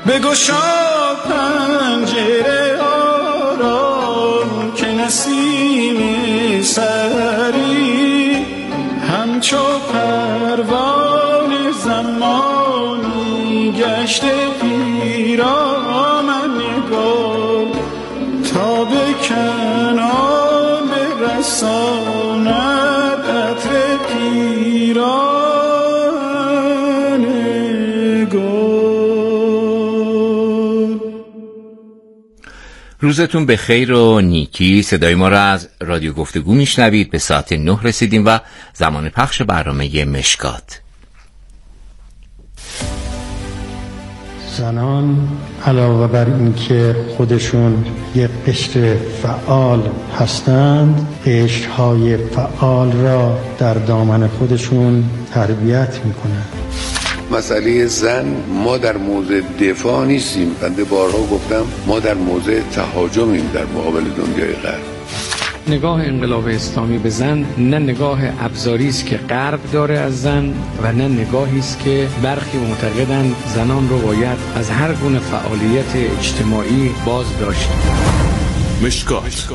بگشا پنجره ها را که نسیم سری همچو پروانه زمانی گشته پیرامن گل تا به کنار برساند عطر پیران گل. روزتون به خیر و نیکی. صدای ما را از رادیو گفتگو میشنوید. به ساعت 9 رسیدیم و زمان پخش برنامه مشکات. زنان علاوه بر اینکه خودشون یک قشر فعال هستند، قشرهای فعال را در دامن خودشون تربیت میکنند. مسئله زن، ما در موضع دفاع نیستیم. بنده بارها گفتم ما در موضع تهاجمیم در مقابل دنیای غرب. نگاه انقلاب اسلامی به زن نه نگاه ابزاری است که غرب داره از زن و نه نگاهی است که برخی معتقدند زنان رو باید از هر گونه فعالیت اجتماعی باز داشت. مشکات.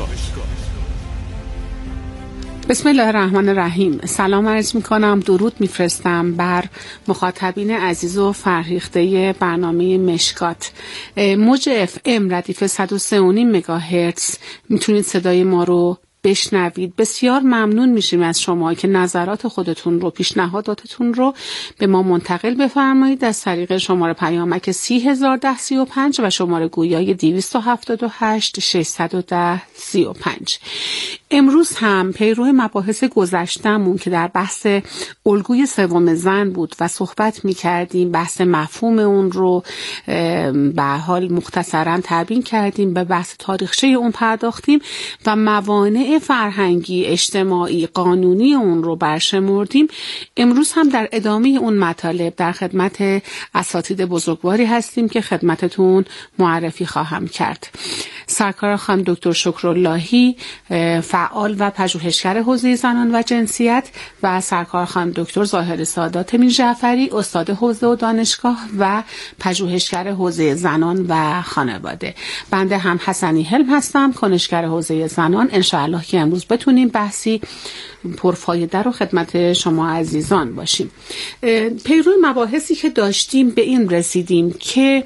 بسم الله الرحمن الرحیم. سلام عرض می کنم، درود میفرستم بر مخاطبین عزیز و فرهیخته برنامه مشکات. موج FM ردیف 103.5 مگاهرتز میتونید صدای ما رو بشنوید. بسیار ممنون میشیم از شما که نظرات خودتون رو، پیشنهاداتتون رو به ما منتقل بفرمایید از طریق شماره پیامک 301035 و شماره گویای 278 610 35. امروز هم پیرو مباحث گذشتمون که در بحث الگوی سوم زن بود و صحبت میکردیم، بحث مفهوم اون رو به حال مختصرا تبیین کردیم، به بحث تاریخچه اون پرداختیم و موانع فرهنگی، اجتماعی، قانونی اون رو برشمردیم. امروز هم در ادامه اون مطالب در خدمت اساتید بزرگواری هستیم که خدمتتون معرفی خواهم کرد. سرکار خانم دکتر شکراللهی، فعال و پژوهشگر حوزه زنان و جنسیت، و سرکار خانم دکتر ظاهر سادات امین جعفری، استاد حوزه و دانشگاه و پژوهشگر حوزه زنان و خانواده. بنده هم حسنی حلم هستم، کنشگر حوزه زنان. انشاءالله که امروز بتونیم بحثی پرفایده رو خدمت شما عزیزان باشیم. پیرو مباحثی که داشتیم به این رسیدیم که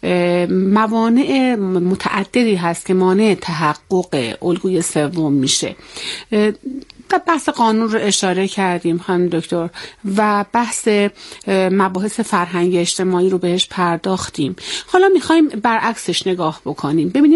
موانع متعددی هست که مانع تحقق الگوی سوم میشه. بحث قانون رو اشاره کردیم خانم دکتر و بحث مباحث فرهنگی اجتماعی رو بهش پرداختیم. حالا میخوایم برعکسش نگاه بکنیم، ببینیم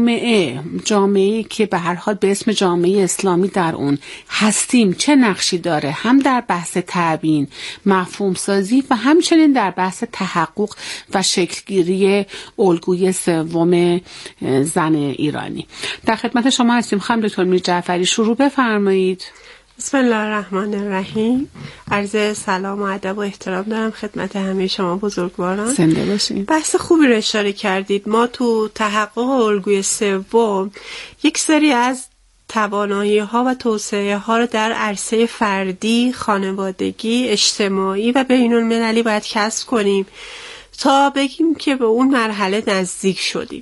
جامعه‌ای که به هر حال به اسم جامعه اسلامی در اون هستیم چه نقشی داره، هم در بحث تعیین، مفهوم سازی و همچنین در بحث تحقق و شکلگیری الگوی سوم زن ایرانی. در خدمت شما هستیم خانم دکتر میر جعفری، شروع بفرمایید. بسم الله الرحمن الرحیم. عرض سلام و ادب و احترام دارم خدمت همه شما بزرگواران. زنده باشید. بحث خوبی رو اشاره کردید. ما تو تحقق الگوی سوم یک سری از توانایی ها و توسعه ها رو در عرصه فردی، خانوادگی، اجتماعی و بین المللی باید کسب کنیم تا بگیم که به اون مرحله نزدیک شدیم.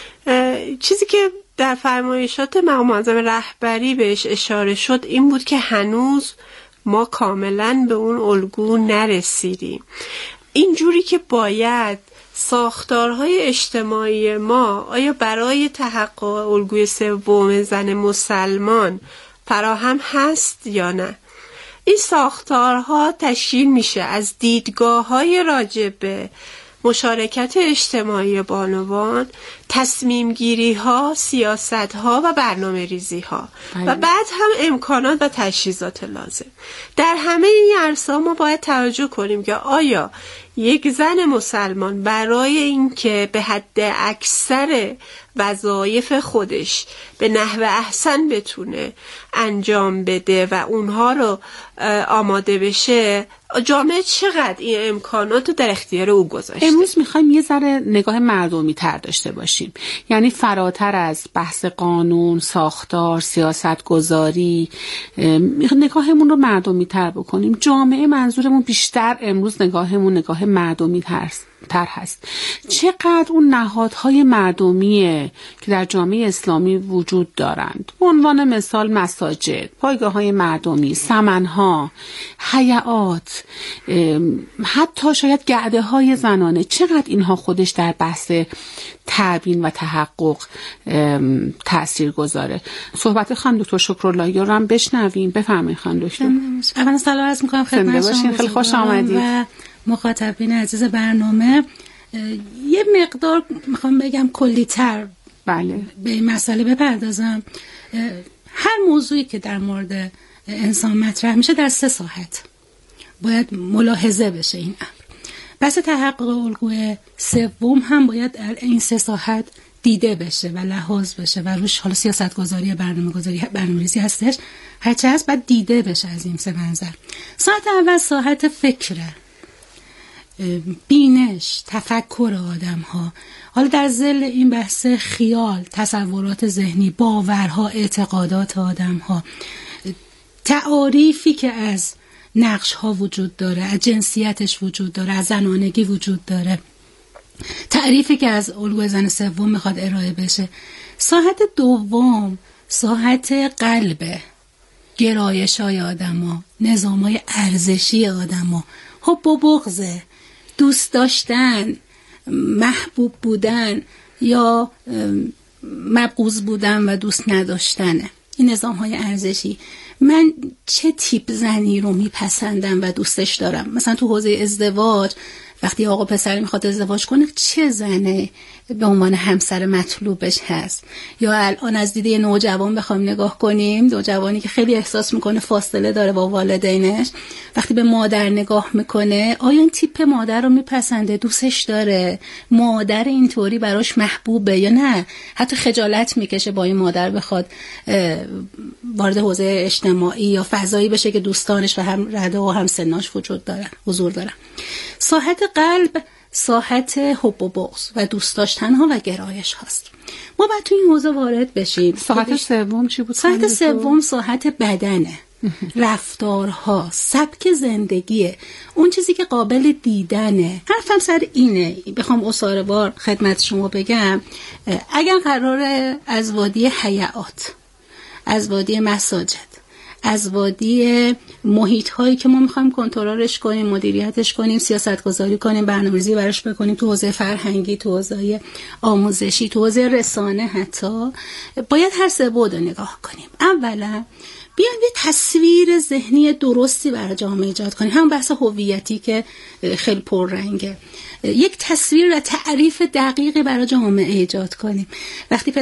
چیزی که در فرمایشات مقام معظم رهبری بهش اشاره شد این بود که هنوز ما کاملا به اون الگو نرسیدیم. اینجوری که باید ساختارهای اجتماعی ما آیا برای تحقق الگوی سوم زن مسلمان فراهم هست یا نه؟ این ساختارها تشکیل میشه از دیدگاه‌های راجبه مشارکت اجتماعی بانوان، تصمیم گیری ها، سیاست ها و برنامه ریزی ها و بعد هم امکانات و تجهیزات لازم. در همه این عرصه‌ها ما باید توجه کنیم که آیا یک زن مسلمان برای اینکه به حد اکثر وظایف خودش به نحو احسن بتونه انجام بده و اونها رو آماده بشه، جامعه چقدر این امکانات رو در اختیار او گذاشته؟ امروز میخوایم یه ذره نگاه مردمی تر داشته باشیم، یعنی فراتر از بحث قانون، ساختار، سیاست گذاری، نگاهمون رو مردمی تر بکنیم. جامعه منظورمون بیشتر امروز نگاهمون نگاه نگاه مردمی تر هست. چقدر اون نهادهای مردمیه که در جامعه اسلامی وجود دارند، به عنوان مثال مساجد، پایگاه‌های مردمی، سمنها، حیات، حتی شاید گرده‌های زنانه، چقدر اینها خودش در بحث تبیین و تحقق تأثیر گذاره. صحبت خانم دکتر شکراللهی رو هم بشنویم. بفرمایید خانم دکتر. اولا سلام عرض می‌کنم خدمت شما، خیلی خوش آمدید و مخاطبین عزیز برنامه. یه مقدار میخوام بگم کلی‌تر بله به این مسئله بپردازم. هر موضوعی که در مورد انسان مطرح میشه در 3 ساحت باید ملاحظه بشه. این امر بحث تحقق الگوی سوم هم باید این 3 ساحت دیده بشه و لحاظ بشه و روش حالا سیاستگذاری، برنامه‌ریزی هستش، هرچه هست باید دیده بشه از این 3 منظر. ساحت اول ساحت فکره، بینش، تفکر آدم ها. حالا در ظل این بحث خیال، تصورات ذهنی، باورها، اعتقادات آدم ها، تعاریفی که از نقش ها وجود داره، از جنسیتش وجود داره، از زنانگی وجود داره، تعریفی که از الگوی زن سوم میخواد ارائه بشه. ساحت دوم ساحت قلبه، گرایش های آدم ها، نظام های ارزشی آدم ها، حب و بغضه، دوست داشتن، محبوب بودن یا مبغوض بودن و دوست نداشتنه. این نظام های ارزشی. من چه تیپ زنی رو میپسندم و دوستش دارم؟ مثلا تو حوزه ازدواج وقتی آقا پسر میخواد ازدواج کنه چه زنه به عنوان همسر مطلوبش هست؟ یا الان از دیده نوجوان بخوام نگاه کنیم، نوجوانی که خیلی احساس میکنه فاصله داره با والدینش، وقتی به مادر نگاه میکنه آیا این تیپ مادر رو میپسنده، دوستش داره، مادر اینطوری براش محبوبه یا نه حتی خجالت میکشه با این مادر بخواد وارد حوزه اجتماعی یا فضایی بشه که دوستانش و هم رده و هم سناش حضور دارن. ساحت قلب ساحت حب و بغض و دوست داشتن ها و گرایش هاست. ما باید تو این حوزه وارد بشیم. ساحت سوم چی بود؟ ساحت سوم ساحت بدنه، رفتارها، سبک زندگیه، اون چیزی که قابل دیدنه. حرفم سر اینه، بخوام اساره‌وار خدمت شما بگم، اگر قراره از وادی حیات، از وادی مساجد، از وادی محیط هایی که ما میخوایم کنترلش کنیم، مدیریتش کنیم، سیاست گذاری کنیم، برنامه‌ریزی براش بکنیم، تو حوزه فرهنگی، تو حوزه آموزشی، تو حوزه رسانه، حتی باید هر 3 بعد نگاه کنیم. اولا بیایم یه تصویر ذهنی درستی برای جامعه ایجاد کنیم، همون بحث هویتی که خیلی پررنگه. یک تصویر و تعریف دقیقی برای جامعه ایجاد کنیم. وقتی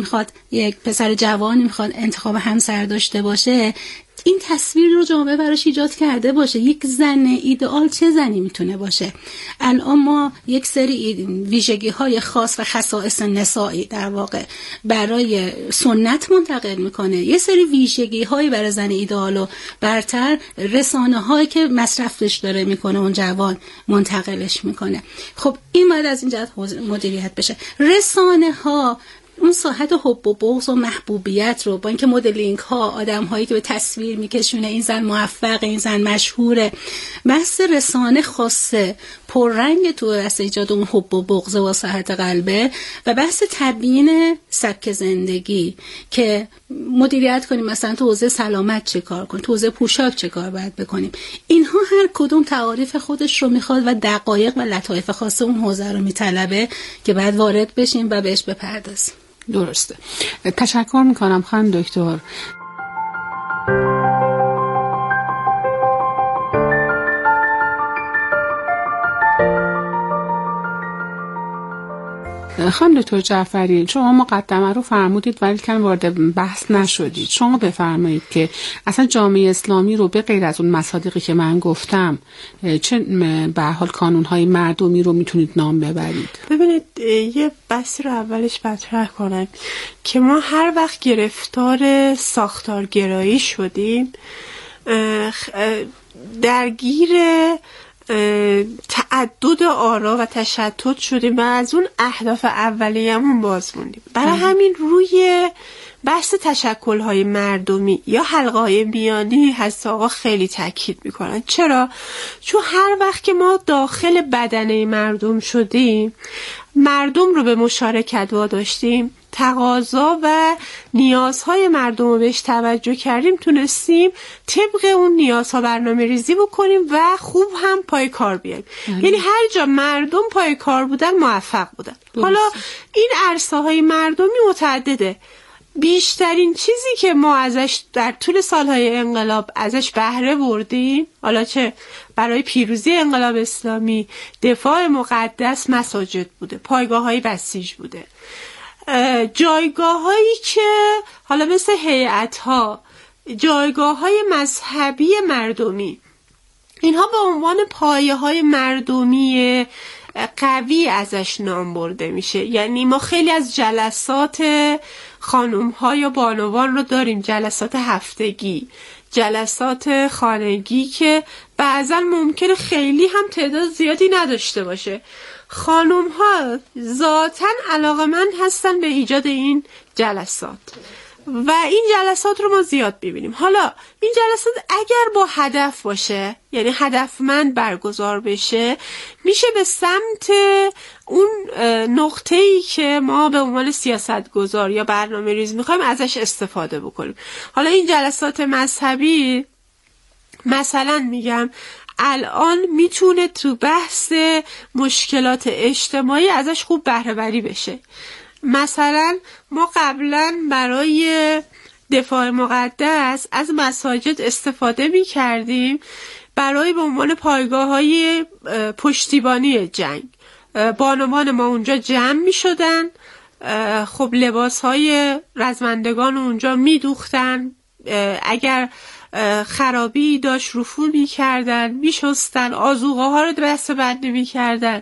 یک پسر جوانی میخواد انتخاب همسر داشته باشه، این تصویر رو جامعه براش ایجاد کرده باشه. یک زن ایدئال چه زنی میتونه باشه؟ الان ما یک سری ویژگی های خاص و خصائص نسایی در واقع برای سنت منتقل میکنه، یه سری ویژگی هایی برای زن ایدئال و برتر رسانه هایی که مصرفش داره میکنه اون جوان منتقلش میکنه. خب این باید از این جهت مدیریت بشه. رسانه ها اون ساحت حب و بغض و محبوبیت رو با اینکه مدلینگ ها، آدم هایی که به تصویر میکشونه این زن موفق، این زن مشهوره، بحث رسانه خاصه پررنگ تو بحث ایجاد اون حب و بغض و ساحت قلبه و بحث تبیین سبک زندگی که مدیریت کنیم. مثلا تو حوزه سلامت چه کار کنیم، تو حوزه پوشاک چه کار باید بکنیم. اینها هر کدوم تعاریف خودش رو میخواد و دقایق و لطایف خاص اون حوزه رو میطلبه که بعد وارد بشیم و بهش بپردازیم. درسته. تشکر میکنم خانم دکتر. خانم دکتر جعفری، شما مقدمه رو فرمودید ولی کم وارد بحث نشدید. شما بفرمایید که اصلا جامعه اسلامی رو به غیر از اون مصادیقی که من گفتم چه به هر حال کانون‌های مردمی رو میتونید نام ببرید؟ ببینید، یه بحثی رو اولش مطرح کنم که ما هر وقت گرفتار ساختارگرایی شدیم درگیر تعدد آرا و تشتت شدیم و از اون اهداف اولیه‌مون باز موندیم. برای همین روی بحث تشکل‌های مردمی یا حلقه‌های میانی هست آقا خیلی تاکید میکنن. چرا؟ چون هر وقت که ما داخل بدنه مردم شدیم، مردم رو به مشارکت واداشتیم، تقاضا و نیازهای مردم رو بهش توجه کردیم، تونستیم طبق اون نیازها برنامه ریزی بکنیم و خوب هم پای کار بیاییم. یعنی هر جا مردم پای کار بودن موفق بودن. حالا این عرصه های مردمی متعدده. بیشترین چیزی که ما ازش در طول سالهای انقلاب ازش بهره بردیم، حالا چه برای پیروزی انقلاب اسلامی، دفاع مقدس مساجد بوده، پایگاه‌های بسیج بوده، جایگاه‌هایی که حالا مثل هیئت‌ها، جایگاه‌های مذهبی مردمی، اینها به عنوان پایه‌های مردمی قوی ازش نام برده میشه. یعنی ما خیلی از جلسات خانم‌ها یا بانوان رو داریم، جلسات هفتگی، جلسات خانگی که بعضا ممکنه خیلی هم تعداد زیادی نداشته باشه. خانم‌ها ذاتاً علاقه‌مند هستن به ایجاد این جلسات و این جلسات رو ما زیاد ببینیم. حالا این جلسات اگر با هدف باشه، یعنی هدفمند برگزار بشه، میشه به سمت اون نقطه‌ای که ما به عنوان سیاستگزار یا برنامه‌ریز میخوایم ازش استفاده بکنیم. حالا این جلسات مذهبی مثلا میگم الان میتونه تو بحث مشکلات اجتماعی ازش خوب بهره بری بشه. مثلا ما قبلا برای دفاع مقدس از مساجد استفاده می کردیم برای به عنوان پایگاه‌های پشتیبانی جنگ. بانوان ما اونجا جمع می شدن، خب لباس‌های رزمندگان اونجا می دوختن، اگر خرابی داشت رفو می کردن، می شستن، آذوقه ها رو دسته بندی می کردن،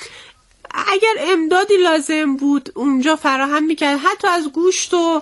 اگر امدادی لازم بود اونجا فراهم میکرد، حتی از گوشت و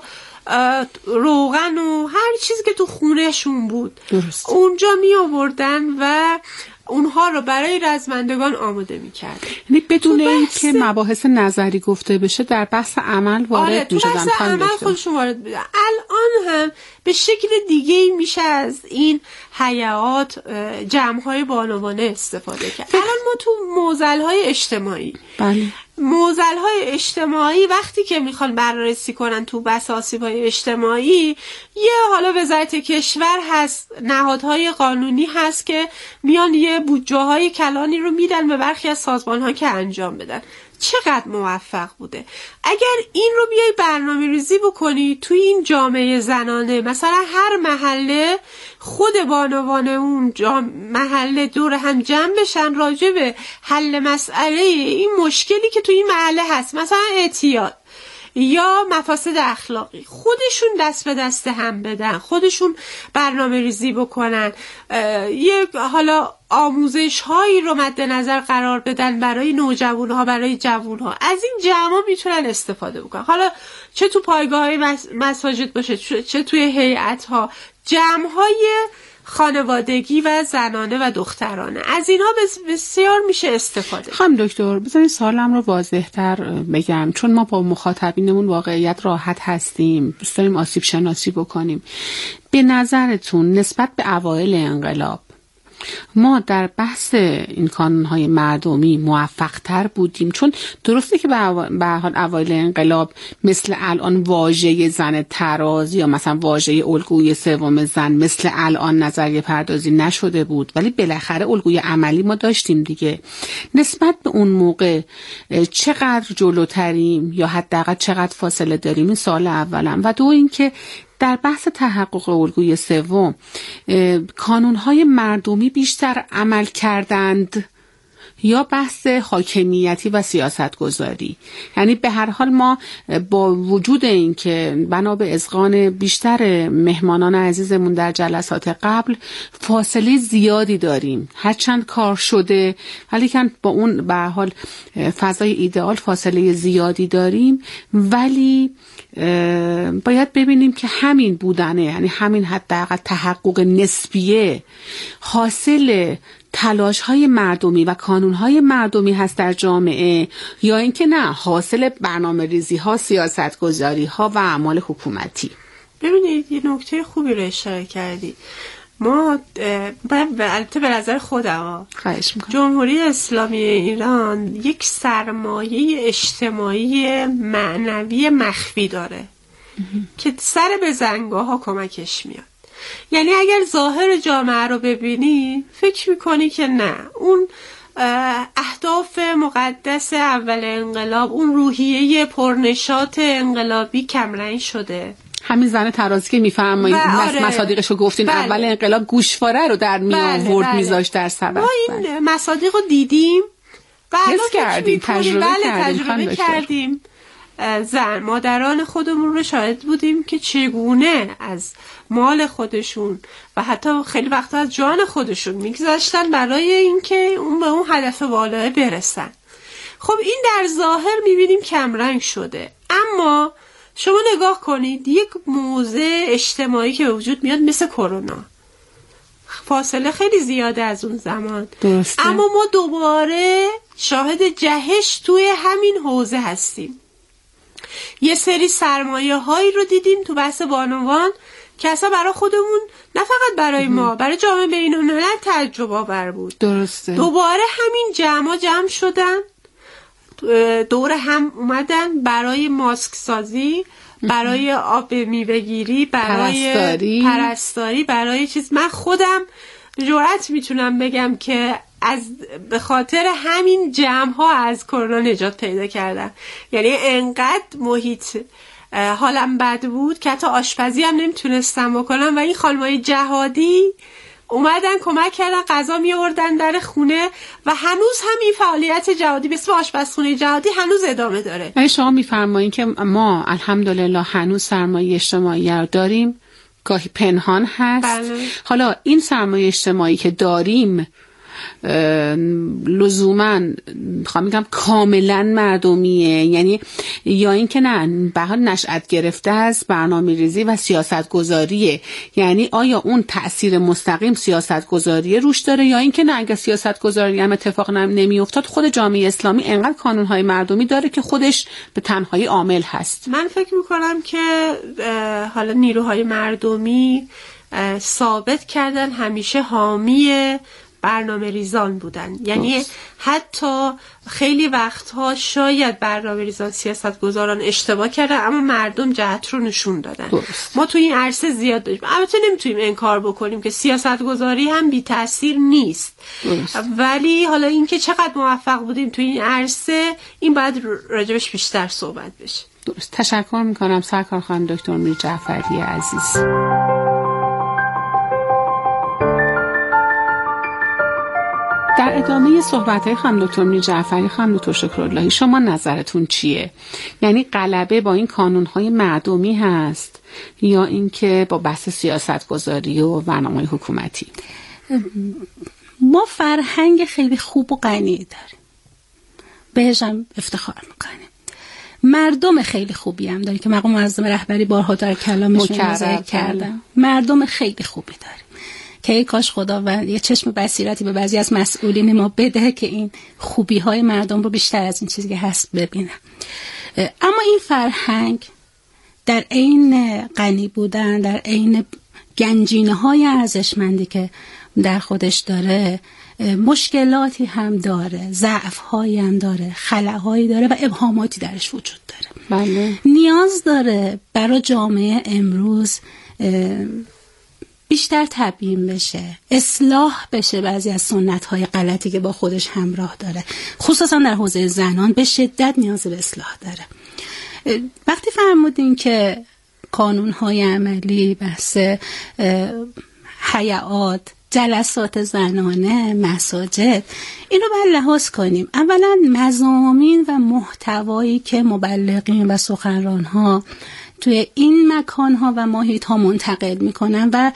روغن و هر چیزی که تو خونهشون بود درست. اونجا می آوردن و اونها رو برای رزمندگان آماده میکرد. یعنی بدون اینکه مباحث نظری گفته بشه در بحث عمل وارد میشدن. تو بحث عمل خودشون وارد بودن. الان هم به شکل دیگه میشه از این هیئات، جمع‌های بانوانه استفاده کرد. الان ما تو معضل‌های اجتماعی، بله، معضل‌های اجتماعی وقتی که میخوان بررسی کنن تو بحث آسیب‌های اجتماعی، یه حالا وزارت کشور هست، نهادهای قانونی هست که میان یه بودجه‌های کلانی رو میدن به برخی از سازمان‌ها که انجام بدن. چقدر موفق بوده. اگر این رو بیای برنامه ریزی بکنی توی این جامعه زنانه، مثلا هر محله خود بانوان اون محله دور هم جمع بشن راجع به حل مسئله این مشکلی که توی این محله هست، مثلا اعتیاد یا مفاسد اخلاقی، خودشون دست به دست هم بدن، خودشون برنامه ریزی بکنن، یه حالا آموزش هایی رو مد نظر قرار بدن برای نوجوان ها، برای جوان ها. از این جمع میتونن استفاده بکنن، حالا چه تو پایگاه های مساجد باشه، چه توی هیئت ها، جمع های خانوادگی و زنانه و دخترانه. از اینها بسیار میشه استفاده. خانم دکتر بذارید سوالم رو واضح‌تر بگم، چون ما با مخاطبینمون واقعیت راحت هستیم، دوست داریم آسیب شناسی بکنیم. به نظرتون نسبت به اوایل انقلاب ما در بحث این کانون‌های مردمی موفق‌تر بودیم؟ چون درسته که به حال اوایل انقلاب مثل الان واژه زن تراز یا مثلا واژه الگوی سوم زن مثل الان نظریه پردازی نشده بود، ولی بالاخره الگوی عملی ما داشتیم دیگه. نسبت به اون موقع چقدر جلوتریم یا حداقل چقدر فاصله داریم؟ این سوال اولم. و دو اینکه در بحث تحقق الگوی سوم کانون‌های مردمی بیشتر عمل کردند یا بحث حاکمیتی و سیاستگذاری؟ یعنی به هر حال ما با وجود این که بنا به اذعان بیشتر مهمانان عزیزمون در جلسات قبل فاصله زیادی داریم، هرچند کار شده ولی که با اون به هر حال فضای ایدئال فاصله زیادی داریم، ولی باید ببینیم که همین بودنه، یعنی همین حداقل تحقق نسبیه حاصل تلاش‌های مردمی و کانون‌های مردمی هست در جامعه، یا اینکه نه حاصل برنامه‌ریزی‌ها، سیاست‌گذاری‌ها و اعمال حکومتی؟ ببینید یه نکته خوبی رو اشاره کردی. ما البته به نظر خودم خواهش میکنم جمهوری اسلامی ایران یک سرمایه اجتماعی معنوی مخفی داره که سر به زنگاه ها کمکش میاد. یعنی اگر ظاهر جامعه رو ببینی فکر میکنی که نه، اون اهداف مقدس اول انقلاب، اون روحیه پرنشاط انقلابی کمرنگ شده. همین زن ترازی که میفرمایید مصادیقش رو گفتین، بله. اول انقلاب گوشواره رو در می آورد، بله. میذاشت در سبد. ما این مصادیق رو دیدیم و حس کردیم، تجربه کردیم. زن مادران خودمون رو شاهد بودیم که چگونه از مال خودشون و حتی خیلی وقتا از جان خودشون میگذاشتن برای اینکه اون به اون هدف بالای برسن. خب این در ظاهر میبینیم کمرنگ شده، اما شما نگاه کنید یک موضع اجتماعی که وجود میاد مثل کرونا، فاصله خیلی زیاده از اون زمان. درسته. اما ما دوباره شاهد جهش توی همین حوزه هستیم. یه سری سرمایه هایی رو دیدیم تو بحث بانوان که اصلا برای خودمون، نه فقط برای ما، برای جامعه بین‌الملل تعجب آور بود. درسته. دوباره همین جمع شدن، دور هم اومدن برای ماسک سازی، برای آب میوه‌گیری، برای پرستاری، برای چیز. من خودم جرأت میتونم بگم که به خاطر همین جمع ها از کرونا نجات پیدا کردم. یعنی انقدر محیط حالم بد بود که حتی آشپزی هم نمیتونستم بکنم و این خانمای جهادی اومدن کمک کردن، غذا می آوردن در خونه و هنوز هم این فعالیت جهادی به اسم آشپزخونه جهادی هنوز ادامه داره. یعنی شما میفرمایید که ما الحمدلله هنوز سرمایه اجتماعی رو داریم، گاهی پنهان هست. بله. حالا این سرمایه اجتماعی که داریم لزوماً میخوام بگم کاملا مردمیه، یعنی یا این که نه به حال نشأت گرفته از برنامه‌ریزی و سیاست گذاریه، یعنی آیا اون تأثیر مستقیم سیاست گذاریه روش داره، یا این که نه اگه سیاست گذاری هم اتفاق نمی افتاد خود جامعه اسلامی انقدر کانونهای مردمی داره که خودش به تنهایی عامل هست؟ من فکر میکنم که حالا نیروهای مردمی ثابت کردن همیشه حامی برنامه ریزان بودن. یعنی حتی خیلی وقتها شاید برنامه ریزان سیاست گذاران اشتباه کردن اما مردم جهت رو نشون دادن. ما تو این عرصه زیاد داریم. البته نمیتونیم انکار بکنیم که سیاست گذاری هم بی تأثیر نیست. ولی حالا اینکه چقدر موفق بودیم تو این عرصه، این باید راجبش بیشتر صحبت بشه. درست. تشکر میکنم سرکار خانم دکتر میر جعفری عزیز. در ادامه صحبت‌های خانم دکتر میر جعفری، خانم دکتر شکراللهی، شما نظرتون چیه؟ یعنی غلبه با این کانون‌های مردمی هست یا اینکه با بحث سیاست‌گذاری و برنامه‌های حکومتی؟ ما فرهنگ خیلی خوب و غنی داریم، بهش هم افتخار میکنیم. مردم خیلی خوبی هم داریم که مقام معظم رهبری بارها در کلامشون ذکر کردم. مردم خیلی خوبی داریم که ای کاش خداوند یه چشم بصیرتی به بعضی از مسئولین ما بده که این خوبی های مردم رو بیشتر از این چیزی که هست ببینن. اما این فرهنگ در عین غنی بودن، در عین گنجینه های ارزشمندی که در خودش داره، مشکلاتی هم داره، ضعف هایی هم داره، خلاهایی داره و ابهاماتی درش وجود داره. بله. نیاز داره برای جامعه امروز بیشتر تبیین بشه، اصلاح بشه بعضی از سنت‌های غلطی که با خودش همراه داره، خصوصا در حوزه زنان به شدت نیاز به اصلاح داره. وقتی فرمودین که قانون‌های عملی، بحث حیات، جلسات زنانه، مساجد، اینو باید لحاظ کنیم. اولا مضامین و محتوایی که مبلغین و سخنران‌ها توی این مکان‌ها و محیط‌ها منتقل می‌کنن و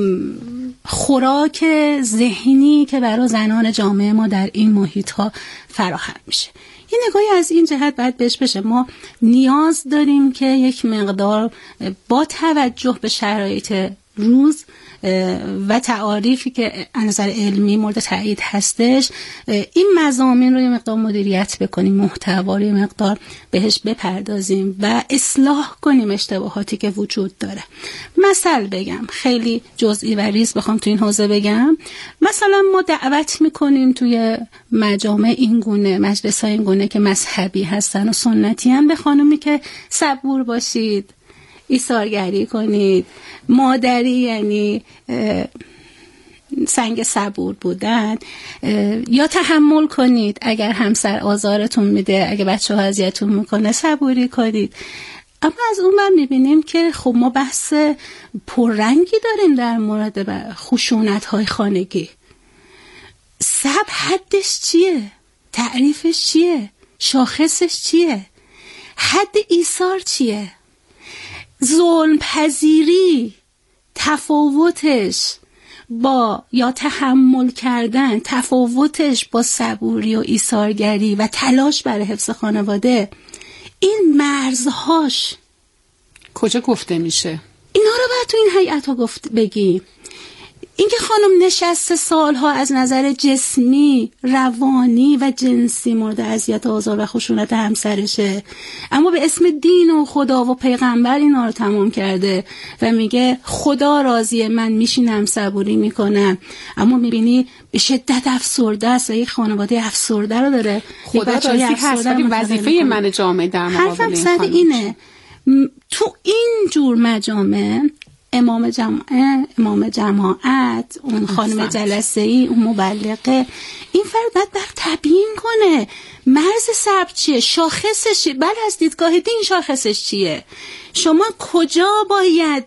خوراک ذهنی که برای زنان جامعه ما در این محیط‌ها فراهم میشه، یه نگاهی از این جهت باید بهش بشه. ما نیاز داریم که یک مقدار با توجه به شرایط روز و تعاریفی که از نظر علمی مورد تایید هستش، این مضامین رو یه مقدار مدیریت بکنیم، محتوا رو یه مقدار بهش بپردازیم و اصلاح کنیم اشتباهاتی که وجود داره. مثال بگم، خیلی جزئی و ریز بخوام تو این حوزه بگم، مثلا ما دعوت میکنیم توی مجامع این گونه، مجلس‌های این گونه که مذهبی هستن و سنتی هم، به خانومی که صبور باشید، ایثارگری کنید. مادری یعنی سنگ صبور بودن، یا تحمل کنید اگر همسر آزارتون میده، اگر بچه ها اذیتتون میکنه صبوری کنید. اما از اون بر میبینیم که خب ما بحث پررنگی داریم در مورد خشونت های خانگی. صبر حدش چیه؟ تعریفش چیه؟ شاخصش چیه؟ حد ایثار چیه؟ ظلم پذیری تفاوتش با یا تحمل کردن تفاوتش با صبوری و ایثارگری و تلاش برای حفظ خانواده، این مرزهاش کجا گفته میشه؟ اینا رو باید تو این هیئت‌ها بگیم. اینکه خانم نشسته سالها از نظر جسمی، روانی و جنسی مورد اذیت، آزار و خشونت همسرشه، اما به اسم دین و خدا و پیغمبر اینا رو تمام کرده و میگه خدا راضیه، من میشینم صبوری میکنم. اما میبینی به شدت افسرده است و یک خانواده افسرده رو داره. خدا راضی هست ولی وظیفه من جامعه در مقابل این خانم اینه. تو این جور مجامع امام جماعت، اون خانم جلسه‌ای، اون مبلغه، این فرد باید تبیین کنه مرز صبر چیه، شاخصش چیه. بله از دیدگاه دین شاخصش چیه، شما کجا باید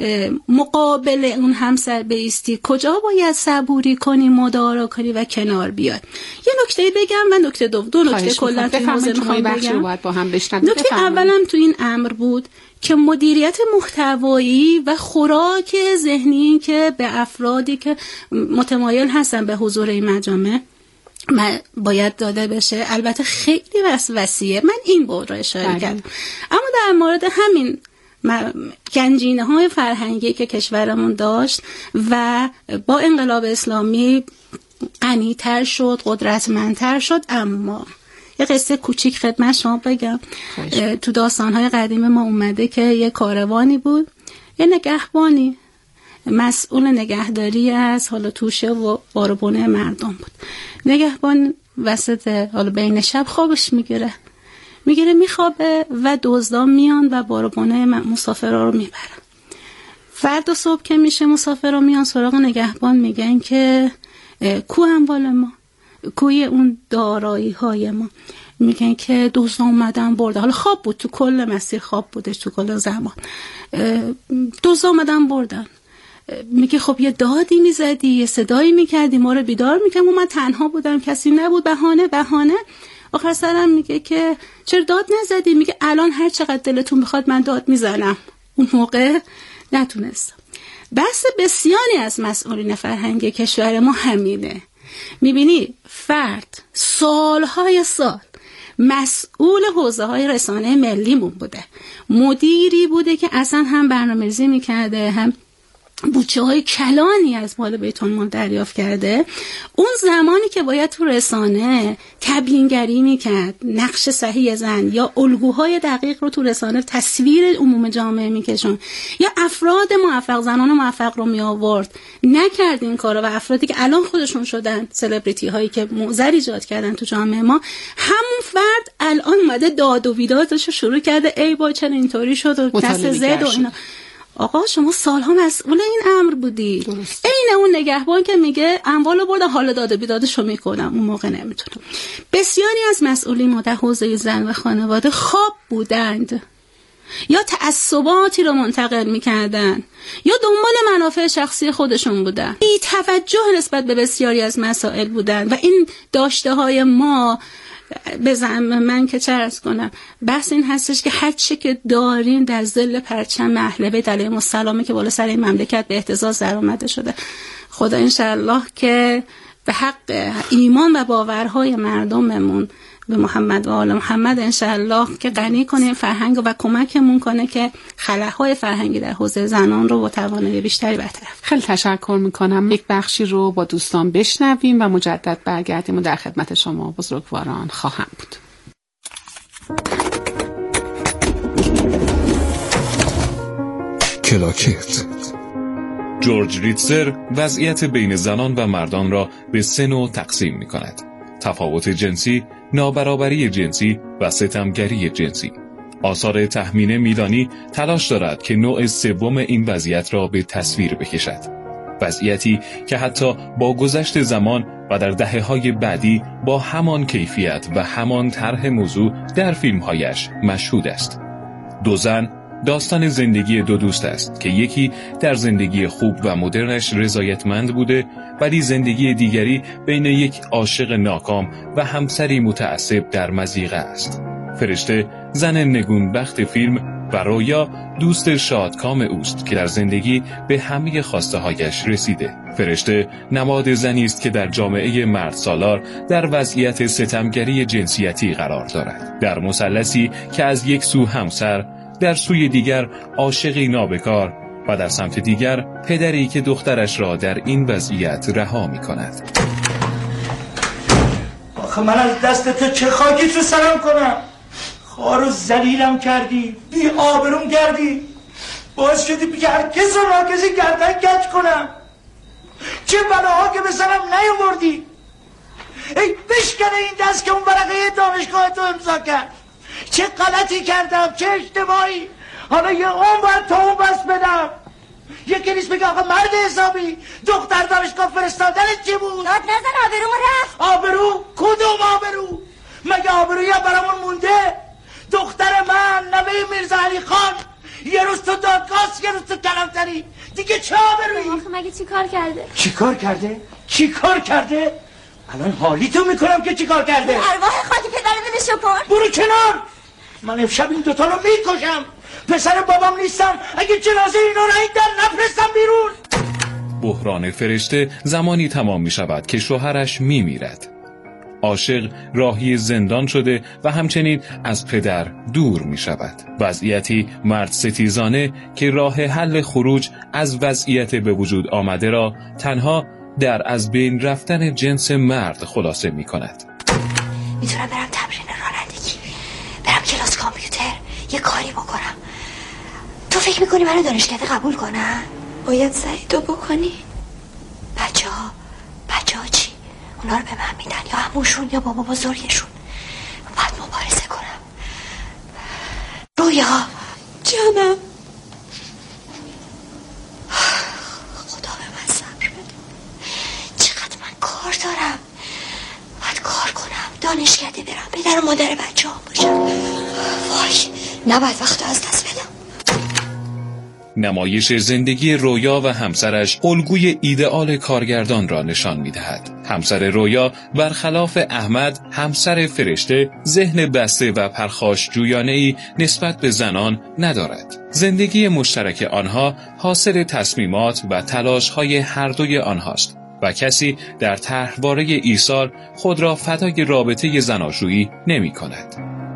مقابل اون همسر بایستی، کجا باید صبوری کنی، مدارا کنی و کنار بیاد. یه نکته بگم و نکته دو نکته کلا تو حوزه میخوام بگم. نکته اولم تو این امر بود که مدیریت محتوایی و خوراک ذهنی که به افرادی که متمایل هستن به حضور این مجامع باید داده بشه. البته خیلی وسیعه، من این بود رو اشاره کردم. اما در مورد همین گنجینه های فرهنگی که کشورمون داشت و با انقلاب اسلامی غنی‌تر شد، قدرتمندتر شد. اما یه قصه کوچیک خدمت شما بگم. تو داستان‌های قدیم ما اومده که یه کاروانی بود، یه نگهبانی مسئول نگهداری از حالا توشه و باربونه مردم بود. نگهبان وسط حالا بین شب خوابش میگیره میخوابه و دزدان میان و باربونه مسافرها رو میبرن. فردا صبح که میشه مسافرها میان سراغ نگهبان، میگن که کو اموال ما، کوی اون دارایی های ما. میگن که دزدان اومدن برده. حالا خواب بود، تو کل مسیر خواب بودش، تو کل زمان دزدان اومدن بردن. میگه خب یه دادی میزدی، یه صدایی میکردی، ما رو بیدار میکنم و من تنها بودم، کسی نبود. بهانه. آخر سرم میگه که چرا داد نزدی؟ میگه الان هر چقدر دلتون بخواد من داد میزنم. اون موقع نتونستم. بحث بسیاری از مسئولین فرهنگی کشور ما همینه. میبینی فرد سالهای سال مسئول حوزه های رسانه ملیمون بوده، مدیری بوده که اصلا هم برنامه‌ریزی میکرده، هم بودجه های کلانی از مال بیت المال دریافت کرده. اون زمانی که باید تو رسانه تبیینگری میکرد، نقش صحیح زن یا الگوهای دقیق رو تو رسانه تصویر عموم جامعه میکشون، یا افراد موفق، زنان موفق رو می آورد، نکرد این کارو. و افرادی که الان خودشون شدن سلبریتی هایی که معضل ایجاد کردن تو جامعه ما، همون فرد الان اومده داد و بیدادش رو شروع کرده، ای با چرا اینطوری شد و دست زد و اینا. آقا شما سالها مسئول این امر بودی. این اون نگهبان که میگه اموالو برده، حالا داده بیدادشو میکنم، اون موقع نمیتونم. بسیاری از مسئولین ما در حوزه زن و خانواده خواب بودند، یا تعصباتی رو منتقل میکردن، یا دنبال منافع شخصی خودشون بودن، بی توجه نسبت به بسیاری از مسائل بودن. و این داشته های ما به زعم من که چه عرض کنم، بحث این هستش که هر چه که دارین در ظل پرچم اهل بیت علیهم السلام که بالا سر این مملکت به اهتزاز در اومده شده. خدا انشالله که به حق ایمان و باورهای مردممون به محمد و آل محمد انشاءالله که غنی کنیم فرهنگ و کمکمون کنه که خلاهای فرهنگی در حوزه زنان رو با توانایی بیشتری برطرف. خیلی تشکر میکنم. یک بخشی رو با دوستان بشنویم و مجدد برگردیم و در خدمت شما بزرگواران خواهم بود. کلاکت. جورج ریتزر وضعیت بین زنان و مردان را به 3 نوع تقسیم می کند: تفاوت جنسی، نابرابری جنسی و ستمگری جنسی. آثار تخمینه میدانی تلاش دارد که نوع سوم این وضعیت را به تصویر بکشد. وضعیتی که حتی با گذشت زمان و در دهه‌های بعدی با همان کیفیت و همان طرح موضوع در فیلم‌هایش مشهود است. 2 زن، داستان زندگی 2 دوست است که یکی در زندگی خوب و مدرنش رضایتمند بوده، ولی زندگی دیگری بین یک عاشق ناکام و همسری متعصب در مضیقه است. فرشته زن نگونبخت فیلم و رویا دوست شادکام اوست که در زندگی به همه خواسته هایش رسیده. فرشته نماد زنی است که در جامعه مرد سالار در وضعیت ستمگری جنسیتی قرار دارد. در مثلثی که از یک سو همسر، در سوی دیگر عاشقی نابکار و در سمت دیگر پدری که دخترش را در این وضعیت رها می کند. آخه من از دست تو چه خاکی تو سرم کنم؟ خارو ذلیلم کردی، بی آبروم کردی، باعث شدی بگه هر کس رو ناکسی گردن کج کنم. چه بلاها که به سرم نیاوردی. ای بشکنه این دست که اون ورقه دانشگاه تو امضا کرد. چه غلطی کردم، چه اشتباهی. حالا یه اون باید تا اون بس بدم. یکی نیست بگه آقا مرد حسابی دختر دانشگاه فرستادنت چی بود؟ داد نزن، آبروم رفت. آبرو؟ کدوم آبرو؟ مگه آبرویی برامون مونده؟ دختر من نوه میرزا علی خان یه روز تو دادگاه، یه روز تو کلانتری، دیگه چه آبرویی؟ آخه مگه چی کار کرده؟ چی کار کرده؟ الان حالی تو میکنم که چی کار کرده. ارواح خاطی پدرمو بشکن. برو کنار. من امشب این دوتا رو میکشم. پسر بابام نیستم. اگه جنازه اینا رو این در نفرستم بیرون. بحران فرشته زمانی تمام می شود که شوهرش می میرد. عاشق راهی زندان شده و همچنین از پدر دور می شود. وضعیتی مرد ستیزانه که راه حل خروج از وضعیت به وجود آمده را تنها در از بین رفتن جنس مرد خلاصه می کند. میتونم برم تمرین رانندگی، برم کلاس کامپیوتر، یه کاری بکنم. تو فکر میکنی منو دانشکده قبول کنن؟ باید سعی تو بکنی. بچه ها چی؟ اونا رو به من میدن یا هموشون یا بابا بزرگشون. باید مبارزه کنم. رویا جانم، خدا به من صبر بده. چقدر من کار دارم، باید کار کنم، دانشکده برم، پدر و مادر بچه هم باشم. وای نباید وقت از دست بدم. نمایش زندگی رویا و همسرش الگوی ایدئال کارگردان را نشان می‌دهد. همسر رویا برخلاف احمد، همسر فرشته، ذهن بسته و پرخاشجویانه‌ای نسبت به زنان ندارد. زندگی مشترک آنها حاصل تصمیمات و تلاش‌های هر دوی آنهاست و کسی در طرحواره ایثار خود را فدای رابطه زناشویی نمی‌کند.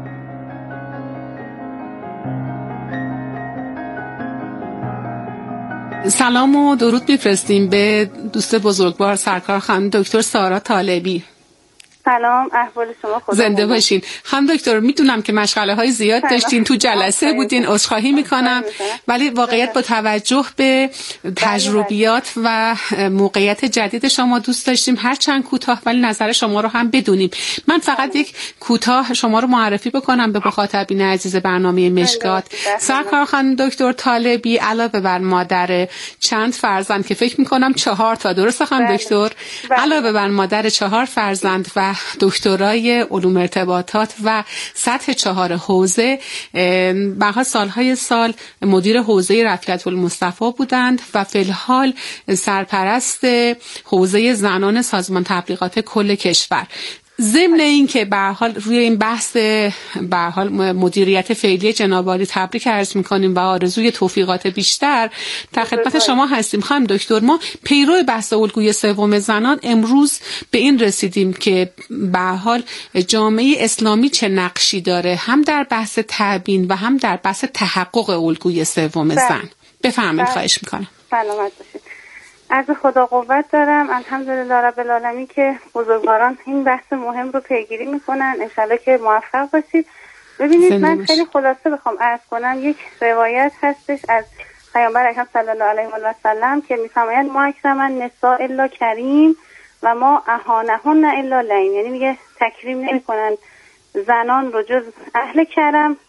سلام و درود میفرستیم به دوست بزرگوار سرکار خانم دکتر سارا طالبی. سلام، احوال شما؟ خدا زنده باشین. خانم دکتر، میدونم که مشغله های زیاد داشتین، تو جلسه بودین، عذرخواهی میکنم، ولی واقعیت با توجه به تجربیات و موقعیت جدید شما دوست داشتیم هر چند کوتاه ولی نظر شما رو هم بدونیم. من فقط یک کوتاه شما رو معرفی بکنم به مخاطبین عزیز برنامه مشکات. سرکار خانم دکتر طالبی علاوه بر مادر چند فرزند که فکر میکنم 4 تا، درسته خانم دکتر؟ علاوه بر مادر 4 فرزند و دکترای علوم ارتباطات و سطح 4 حوزه، بعد سالهای سال مدیر حوزه رفیقت المصطفی بودند و فی الحال سرپرست حوزه زنان سازمان تبلیغات کل کشور. ضمن این که به هر حال روی این بحث به هر حال مدیریت فعلی جناب عالی تبریک عرض می‌کنیم و آرزوی توفیقات بیشتر در خدمت شما هستیم. خانم دکتر، ما پیرو بحث الگوی سوم زنان امروز به این رسیدیم که به هر حال جامعه اسلامی چه نقشی داره هم در بحث تبیین و هم در بحث تحقق الگوی سوم زن. بفرمایید، خواهش می‌کنم. سلامت باشید. از خدا قوت دارم. الحمدلله رب العالمین که بزرگواران این بحث مهم رو پیگیری میکنن. انشالله که موفق باشید. ببینید من خیلی خلاصه بخوام عرض کنم، یک روایت هستش از پیامبر اکرم صلی الله علیه و سلم که میفرمایند ما اکرم النساء الا کریم و ما اهانهن الا لعین، یعنی میگه تکریم نمیکنن زنان رو جز اهل کرم